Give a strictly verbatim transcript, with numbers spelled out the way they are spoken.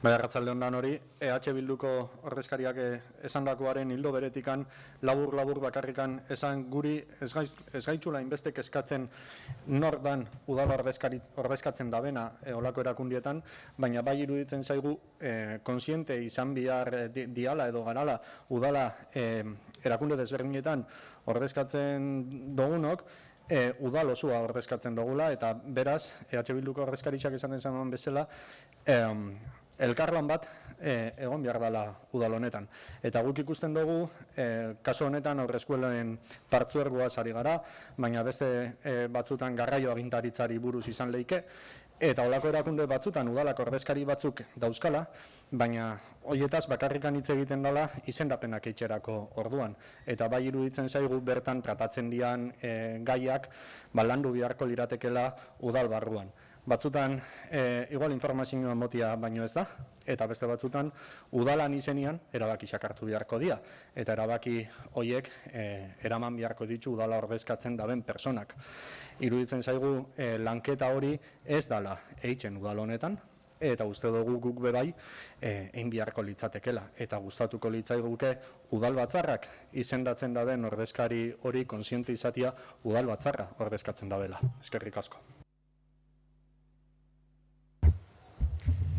Bai, arratsalde on dan hori, E H Bilduko ordezkariak esandakoaren hildo beretikan labur-labur bakarrikan esan guri ez gaitzula inbestek eskatzen nor dan udala ordezkatzen dabena e, olako erakundietan, baina bai iruditzen zaigu e, konsiente izan bihar di, diala edo garala udala e, erakunde desberdinetan ordezkatzen dugunok, E, udal osua ordezkatzen dugula, eta beraz, E H Bilduko ordezkaritzak esaten zen bezala, e, elkarlan bat e, egon behar dela udal honetan. Eta guk ikusten dugu, e, kasu honetan aurreskuelen partzuergoaz ari gara, baina beste e, batzutan garraio agintaritzari buruz izan leike, eta olako erakunde batzutan udalak ordezkari batzuk dauzkala, baina hoietaz bakarrikan hitz egiten dela izendapenak eitxerako orduan. Eta bai iruditzen zaigu bertan tratatzen dian e, gaiak balandu beharko liratekela udal barruan. Batzutan, e, igual informazioa motia baino ez da, eta beste batzutan, udalan izenian erabakiak hartu beharko dira. Eta erabaki horiek e, eraman beharko ditu udala ordezkatzen daben personak. Iruditzen zaigu e, lanketa hori ez dala eitzen udal honetan, eta uste dugu guk bebai egin beharko litzatekela. Eta gustatuko litzaiguke udal batzarrak izendatzen daben ordezkari hori konsiente izatea udal batzarra ordezkatzen dabela. Eskerrik asko.